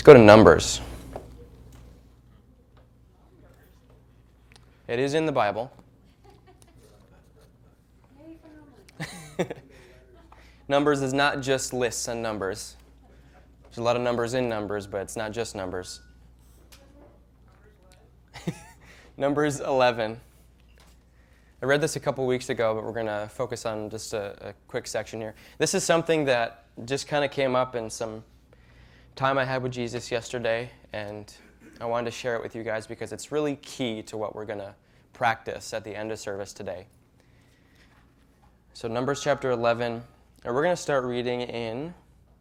go to Numbers. It is in the Bible. Numbers is not just lists and numbers. There's a lot of numbers in Numbers, but it's not just numbers. Numbers 11. I read this a couple weeks ago, but we're going to focus on just a quick section here. This is something that just kind of came up in some time I had with Jesus yesterday, and I wanted to share it with you guys because it's really key to what we're going to practice at the end of service today. So Numbers chapter 11, and we're going to start reading in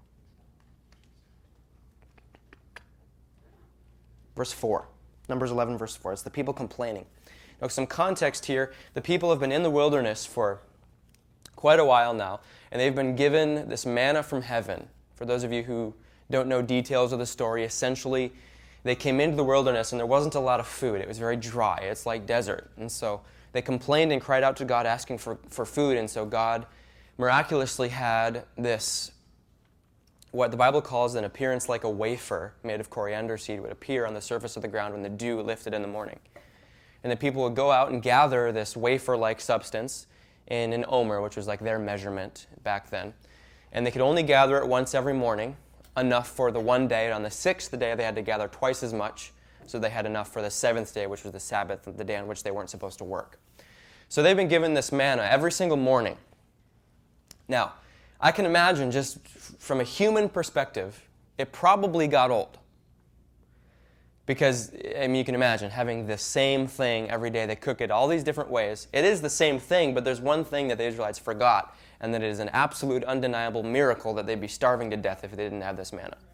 verse 4. Numbers 11, verse 4. It's the people complaining. Now, some context here. The people have been in the wilderness for quite a while now, and they've been given this manna from heaven. For those of you who don't know details of the story, essentially, they came into the wilderness and there wasn't a lot of food. It was very dry. It's like desert. And so they complained and cried out to God asking for food, and so God miraculously had this, what the Bible calls an appearance like a wafer made of coriander seed would appear on the surface of the ground when the dew lifted in the morning. And the people would go out and gather this wafer-like substance in an omer, which was like their measurement back then. And they could only gather it once every morning, enough for the one day. And on the sixth day, they had to gather twice as much, so they had enough for the seventh day, which was the Sabbath, the day on which they weren't supposed to work. So they've been given this manna every single morning. Now, I can imagine, just from a human perspective, it probably got old. Because, I mean, you can imagine having the same thing every day. They cook it all these different ways. It is the same thing, but there's one thing that the Israelites forgot, and that it is an absolute, undeniable miracle that they'd be starving to death if they didn't have this manna.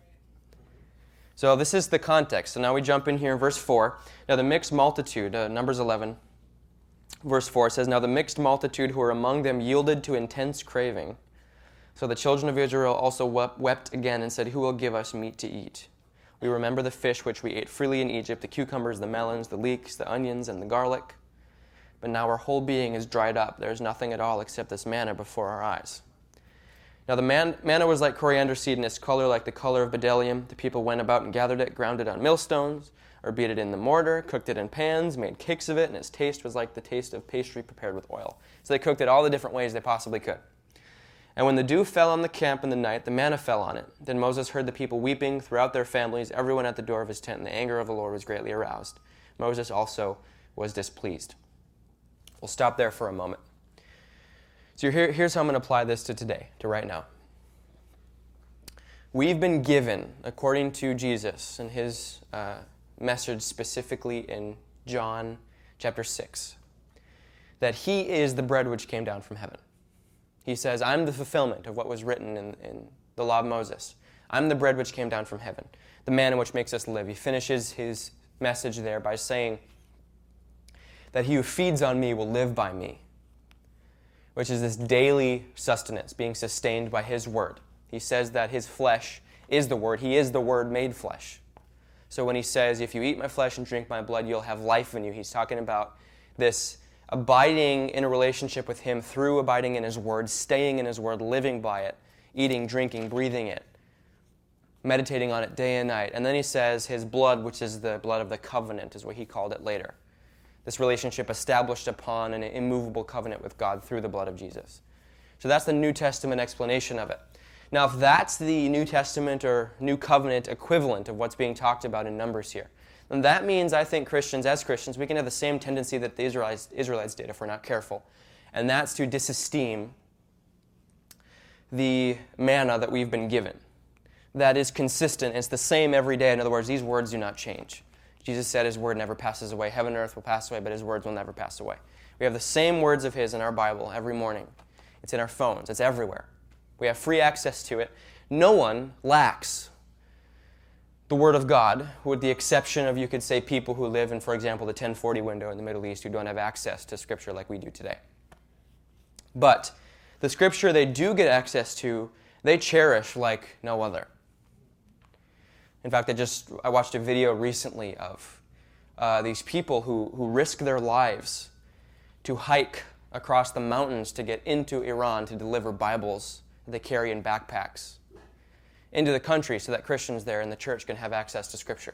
So this is the context. So now we jump in here in verse 4. Now the mixed multitude, Numbers 11, verse 4 says, "Now the mixed multitude who were among them yielded to intense craving. So the children of Israel also wept again and said, 'Who will give us meat to eat? We remember the fish which we ate freely in Egypt, the cucumbers, the melons, the leeks, the onions, and the garlic. But now our whole being is dried up. There is nothing at all except this manna before our eyes.' Now the manna was like coriander seed, and its color like the color of bdellium. The people went about and gathered it, ground it on millstones, or beat it in the mortar, cooked it in pans, made cakes of it, and its taste was like the taste of pastry prepared with oil." So they cooked it all the different ways they possibly could. "And when the dew fell on the camp in the night, the manna fell on it. Then Moses heard the people weeping throughout their families, everyone at the door of his tent, and the anger of the Lord was greatly aroused. Moses also was displeased." We'll stop there for a moment. So here's how I'm going to apply this to today, to right now. We've been given, according to Jesus and his message specifically in John chapter 6, that he is the bread which came down from heaven. He says, "I'm the fulfillment of what was written in the law of Moses. I'm the bread which came down from heaven, the manna which makes us live." He finishes his message there by saying that he who feeds on me will live by me, which is this daily sustenance, being sustained by his word. He says that his flesh is the word. He is the word made flesh. So when he says, "If you eat my flesh and drink my blood, you'll have life in you," he's talking about this abiding in a relationship with him through abiding in his word, staying in his word, living by it, eating, drinking, breathing it, meditating on it day and night. And then he says his blood, which is the blood of the covenant, is what he called it later. This relationship established upon an immovable covenant with God through the blood of Jesus. So that's the New Testament explanation of it. Now, if that's the New Testament or New Covenant equivalent of what's being talked about in Numbers here, then that means, I think, as Christians, we can have the same tendency that the Israelites did if we're not careful. And that's to disesteem the manna that we've been given. That is consistent. It's the same every day. In other words, these words do not change. Jesus said his word never passes away. Heaven and earth will pass away, but his words will never pass away. We have the same words of his in our Bible every morning. It's in our phones. It's everywhere. We have free access to it. No one lacks the Word of God, with the exception of, you could say, people who live in, for example, the 1040 window in the Middle East who don't have access to Scripture like we do today. But the Scripture they do get access to, they cherish like no other. In fact, I watched a video recently of these people who risk their lives to hike across the mountains to get into Iran to deliver Bibles that they carry in backpacks. into the country so that Christians there in the church can have access to Scripture.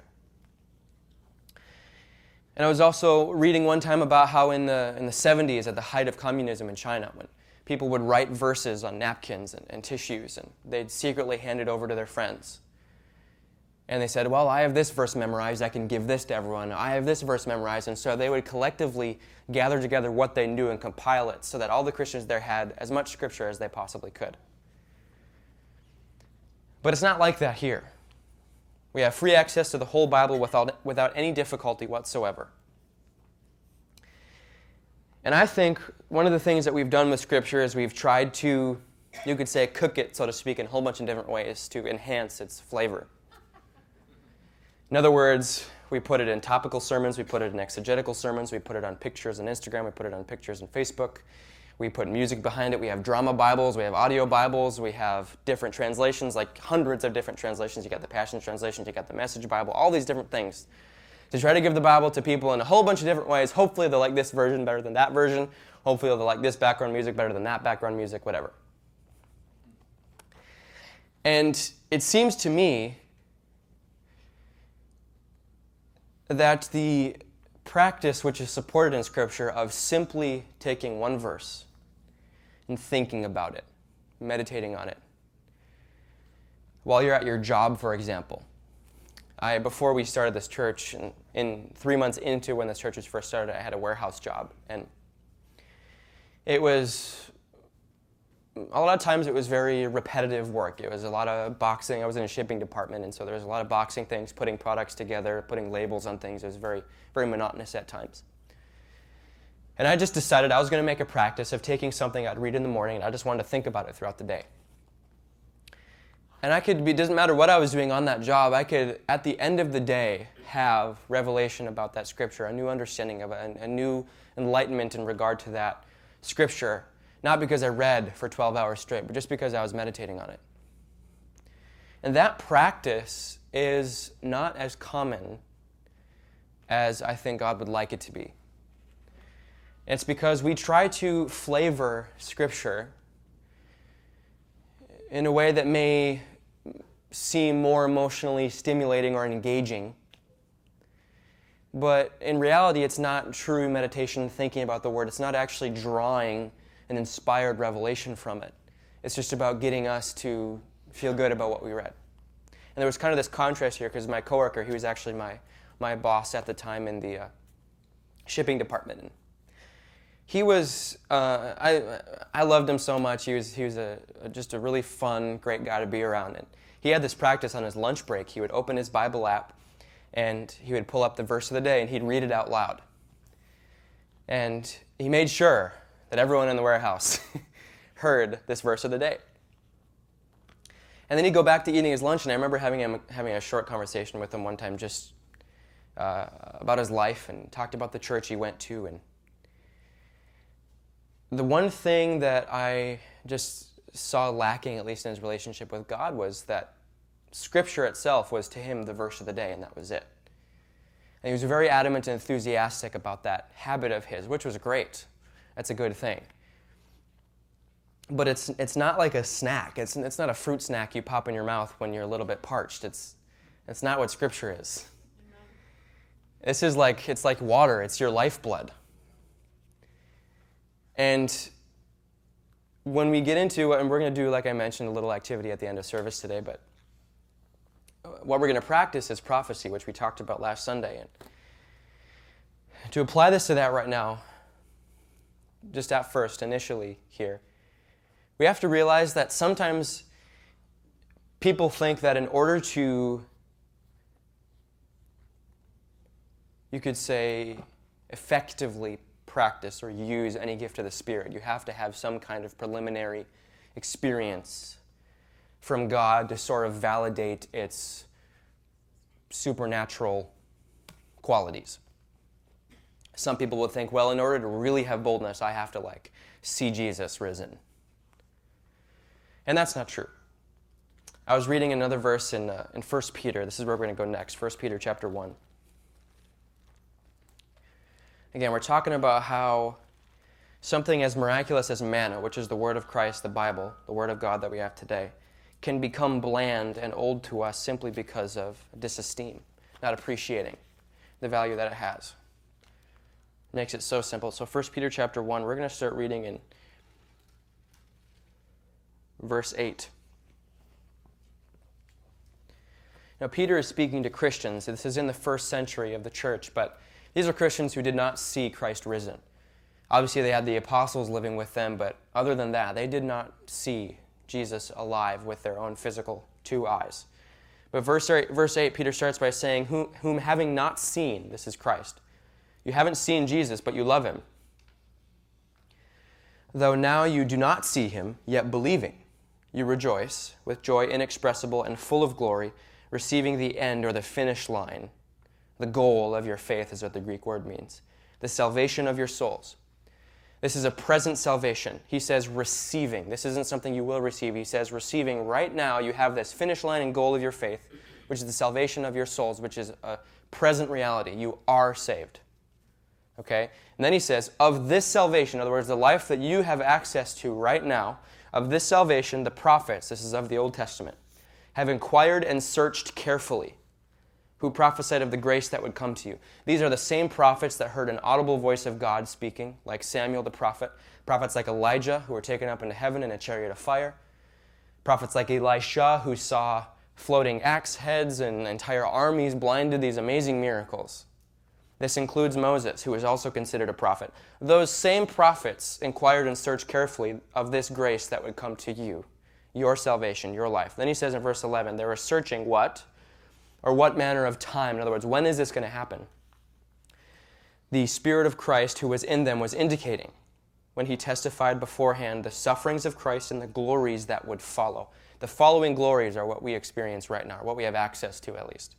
And I was also reading one time about how in the 70s, at the height of communism in China, when people would write verses on napkins and tissues, and they'd secretly hand it over to their friends. And they said, well, I have this verse memorized, I can give this to everyone. I have this verse memorized. And so they would collectively gather together what they knew and compile it so that all the Christians there had as much Scripture as they possibly could. But it's not like that here. We have free access to the whole Bible without any difficulty whatsoever. And I think one of the things that we've done with Scripture is we've tried to, you could say, cook it, so to speak, in a whole bunch of different ways to enhance its flavor. In other words, we put it in topical sermons, we put it in exegetical sermons, we put it on pictures on Instagram, we put it on pictures on Facebook, we put music behind it, we have drama Bibles, we have audio Bibles, we have different translations, like hundreds of different translations. You got the Passion Translation, you got the Message Bible, all these different things. To try to give the Bible to people in a whole bunch of different ways. Hopefully they'll like this version better than that version. Hopefully they'll like this background music better than that background music, whatever. And it seems to me that the practice which is supported in Scripture of simply taking one verse and thinking about it, meditating on it, while you're at your job, for example. Before we started this church, in 3 months into when this church was first started, I had a warehouse job. And it was, a lot of times it was very repetitive work. It was a lot of boxing. I was in a shipping department, and so there was a lot of boxing things, putting products together, putting labels on things. It was very, very monotonous at times. And I just decided I was going to make a practice of taking something I'd read in the morning, and I just wanted to think about it throughout the day. And it doesn't matter what I was doing on that job, I could, at the end of the day, have revelation about that Scripture, a new understanding of it, a new enlightenment in regard to that Scripture, not because I read for 12 hours straight, but just because I was meditating on it. And that practice is not as common as I think God would like it to be. It's because we try to flavor Scripture in a way that may seem more emotionally stimulating or engaging. But in reality, it's not true meditation, thinking about the Word. It's not actually drawing an inspired revelation from it. It's just about getting us to feel good about what we read. And there was kind of this contrast here because my coworker, he was actually my boss at the time in the shipping department. And he was, I loved him so much. He was just a really fun, great guy to be around. And he had this practice on his lunch break. He would open his Bible app and he would pull up the verse of the day and he'd read it out loud. And he made sure that everyone in the warehouse heard this verse of the day. And then he'd go back to eating his lunch, and I remember having a short conversation with him one time just about his life, and talked about the church he went to. And the one thing that I just saw lacking, at least in his relationship with God, was that Scripture itself was to him the verse of the day, and that was it. And he was very adamant and enthusiastic about that habit of his, which was great. That's a good thing. But it's not like a snack. It's not a fruit snack you pop in your mouth when you're a little bit parched. It's not what Scripture is. This is it's like water. It's your lifeblood. And when we get into it, and we're going to do, like I mentioned, a little activity at the end of service today, but what we're going to practice is prophecy, which we talked about last Sunday. And to apply this to that right now, just at first, initially here, we have to realize that sometimes people think that in order to, you could say, effectively practice or use any gift of the Spirit, you have to have some kind of preliminary experience from God to sort of validate its supernatural qualities. Some people would think, well, in order to really have boldness, I have to see Jesus risen. And that's not true. I was reading another verse in 1 Peter. This is where we're going to go next, 1 Peter chapter 1. Again, we're talking about how something as miraculous as manna, which is the Word of Christ, the Bible, the Word of God that we have today, can become bland and old to us simply because of disesteem, not appreciating the value that it has. Makes it so simple. So 1 Peter chapter 1, we're going to start reading in verse 8. Now, Peter is speaking to Christians. This is in the first century of the church, but these are Christians who did not see Christ risen. Obviously, they had the apostles living with them, but other than that, they did not see Jesus alive with their own physical two eyes. But verse 8, Peter starts by saying, whom having not seen, this is Christ. You haven't seen Jesus, but you love him. Though now you do not see him, yet believing, you rejoice with joy inexpressible and full of glory, receiving the end or the finish line. The goal of your faith is what the Greek word means. The salvation of your souls. This is a present salvation. He says receiving. This isn't something you will receive. He says receiving right now. You have this finish line and goal of your faith, which is the salvation of your souls, which is a present reality. You are saved. Okay? And then he says, of this salvation, in other words, the life that you have access to right now, of this salvation, the prophets, this is of the Old Testament, have inquired and searched carefully, who prophesied of the grace that would come to you. These are the same prophets that heard an audible voice of God speaking, like Samuel the prophet, prophets like Elijah, who were taken up into heaven in a chariot of fire, prophets like Elisha, who saw floating axe heads and entire armies blinded, these amazing miracles. This includes Moses, who is also considered a prophet. Those same prophets inquired and searched carefully of this grace that would come to you, your salvation, your life. Then he says in verse 11, they were searching what? Or what manner of time? In other words, when is this going to happen? The Spirit of Christ who was in them was indicating when he testified beforehand the sufferings of Christ and the glories that would follow. The following glories are what we experience right now, or what we have access to at least.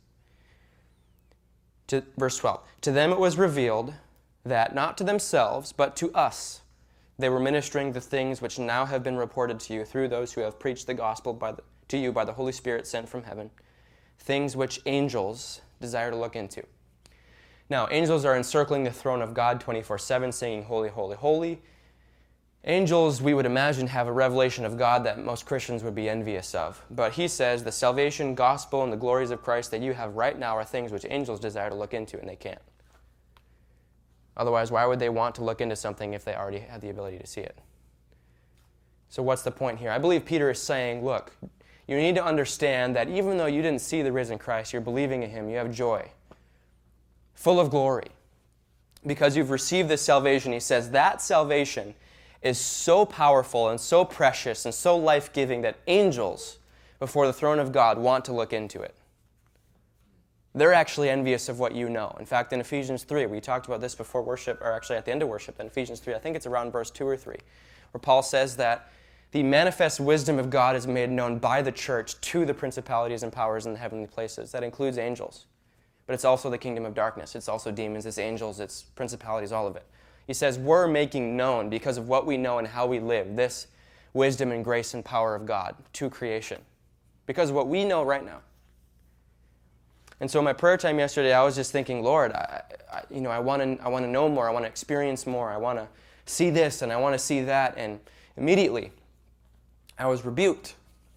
To verse 12, to them it was revealed that not to themselves, but to us, they were ministering the things which now have been reported to you through those who have preached the gospel to you by the Holy Spirit sent from heaven, things which angels desire to look into. Now, angels are encircling the throne of God 24/7, singing, holy, holy, holy. Angels, we would imagine, have a revelation of God that most Christians would be envious of. But he says the salvation, gospel, and the glories of Christ that you have right now are things which angels desire to look into, and they can't. Otherwise, why would they want to look into something if they already had the ability to see it? So what's the point here? I believe Peter is saying, look, you need to understand that even though you didn't see the risen Christ, you're believing in him, you have joy, full of glory. Because you've received this salvation, he says that salvation is so powerful and so precious and so life-giving that angels before the throne of God want to look into it. They're actually envious of what you know. In fact, in Ephesians 3, we talked about this before worship, or actually at the end of worship, in Ephesians 3, I think it's around verse 2 or 3, where Paul says that the manifest wisdom of God is made known by the church to the principalities and powers in the heavenly places. That includes angels. But it's also the kingdom of darkness. It's also demons, it's angels, it's principalities, all of it. He says we're making known, because of what we know and how we live, this wisdom and grace and power of God to creation. Because of what we know right now. And so in my prayer time yesterday, I was just thinking, Lord, I want to know more. I want to experience more. I want to see this and I want to see that. And immediately, I was rebuked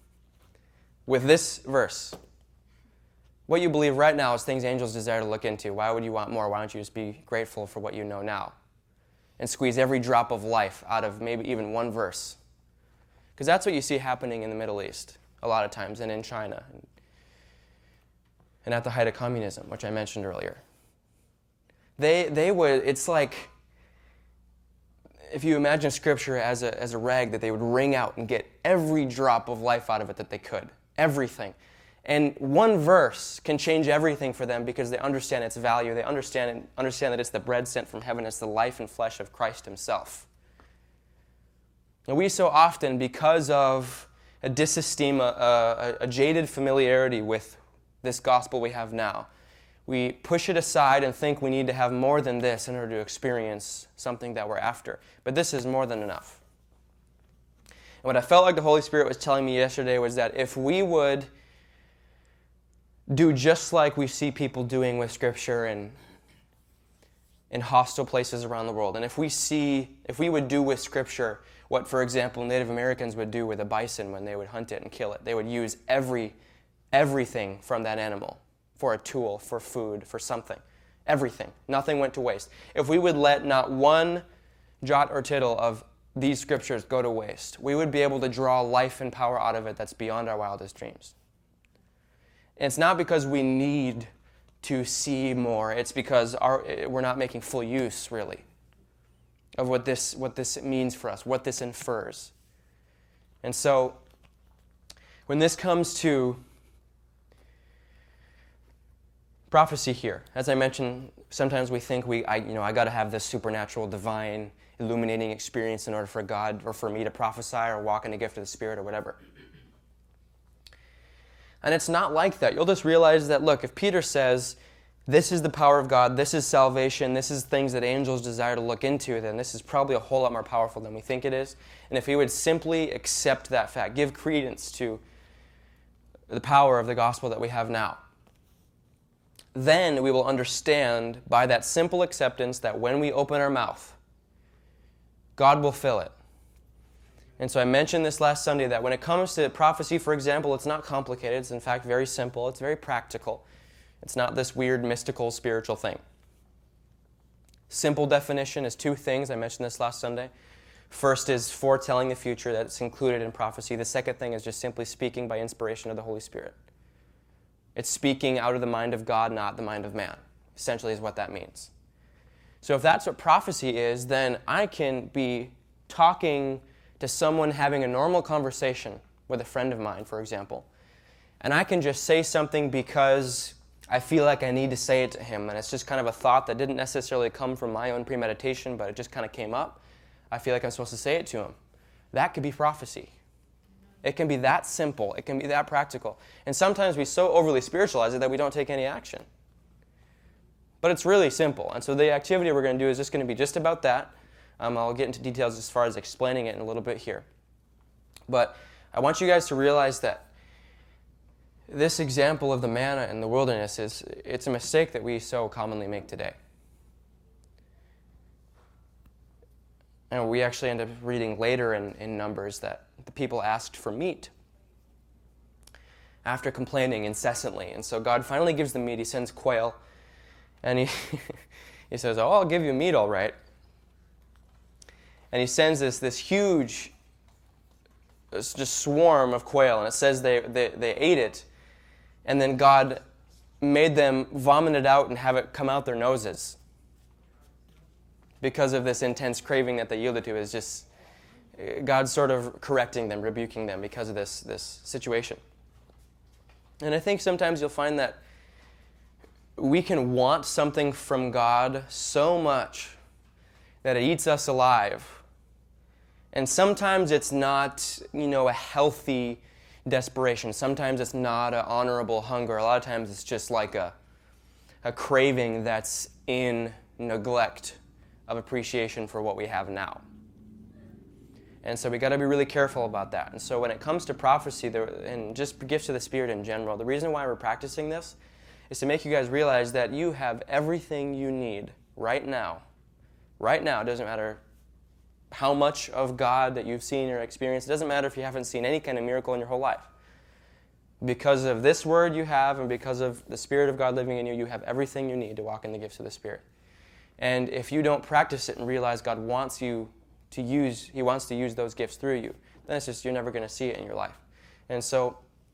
with this verse. What you believe right now is things angels desire to look into. Why would you want more? Why don't you just be grateful for what you know now? And squeeze every drop of life out of maybe even one verse. Because that's what you see happening in the Middle East a lot of times, and in China. And at the height of communism, which I mentioned earlier. They would, it's like, if you imagine Scripture as a rag that they would wring out and get every drop of life out of it that they could. Everything. And one verse can change everything for them because they understand its value. They understand that it's the bread sent from heaven. It's the life and flesh of Christ himself. And we so often, because of a disesteem, a jaded familiarity with this gospel we have now, we push it aside and think we need to have more than this in order to experience something that we're after. But this is more than enough. And what I felt like the Holy Spirit was telling me yesterday was that if we would do just like we see people doing with Scripture in hostile places around the world, and if we would do with Scripture what, for example, Native Americans would do with a bison when they would hunt it and kill it. They would use everything from that animal for a tool, for food, for something. Everything. Nothing went to waste. If we would let not one jot or tittle of these scriptures go to waste, we would be able to draw life and power out of it that's beyond our wildest dreams. And it's not because we need to see more. It's because we're not making full use, really, of what this means for us, what this infers. And so, when this comes to prophecy here, as I mentioned, sometimes we think I got to have this supernatural, divine, illuminating experience in order for God or for me to prophesy or walk in the gift of the Spirit or whatever. And it's not like that. You'll just realize that, look, if Peter says, this is the power of God, this is salvation, this is things that angels desire to look into, then this is probably a whole lot more powerful than we think it is. And if we would simply accept that fact, give credence to the power of the gospel that we have now, then we will understand by that simple acceptance that when we open our mouth, God will fill it. And so I mentioned this last Sunday that when it comes to prophecy, for example, it's not complicated. It's in fact very simple. It's very practical. It's not this weird, mystical, spiritual thing. Simple definition is two things. I mentioned this last Sunday. First is foretelling the future that's included in prophecy. The second thing is just simply speaking by inspiration of the Holy Spirit. It's speaking out of the mind of God, not the mind of man, essentially is what that means. So if that's what prophecy is, then I can be talking to someone, having a normal conversation with a friend of mine, for example, and I can just say something because I feel like I need to say it to him, and it's just kind of a thought that didn't necessarily come from my own premeditation, but it just kind of came up. I feel like I'm supposed to say it to him. That could be prophecy. It can be that simple. It can be that practical. And sometimes we so overly spiritualize it that we don't take any action. But it's really simple. And so the activity we're going to do is just going to be just about that. I'll get into details as far as explaining it in a little bit here. But I want you guys to realize that this example of the manna in the wilderness it's a mistake that we so commonly make today. And we actually end up reading later in Numbers that the people asked for meat after complaining incessantly. And so God finally gives them meat. He sends quail. And he says, oh, I'll give you meat all right. And he sends this huge just swarm of quail. And it says they ate it. And then God made them vomit it out and have it come out their noses. Because of this intense craving that they yielded to, is just God sort of correcting them, rebuking them because of this situation. And I think sometimes you'll find that we can want something from God so much that it eats us alive. And sometimes it's not, a healthy desperation. Sometimes it's not an honorable hunger. A lot of times it's just like a craving that's in neglect of appreciation for what we have now. And so we got to be really careful about that. And so when it comes to prophecy and just gifts of the Spirit in general, the reason why we're practicing this is to make you guys realize that you have everything you need right now. Right now. It doesn't matter how much of God that you've seen or experienced. It doesn't matter if you haven't seen any kind of miracle in your whole life. Because of this word you have and because of the Spirit of God living in you, you have everything you need to walk in the gifts of the Spirit. And if you don't practice it and realize God wants He wants to use those gifts through you, then it's just you're never going to see it in your life. And so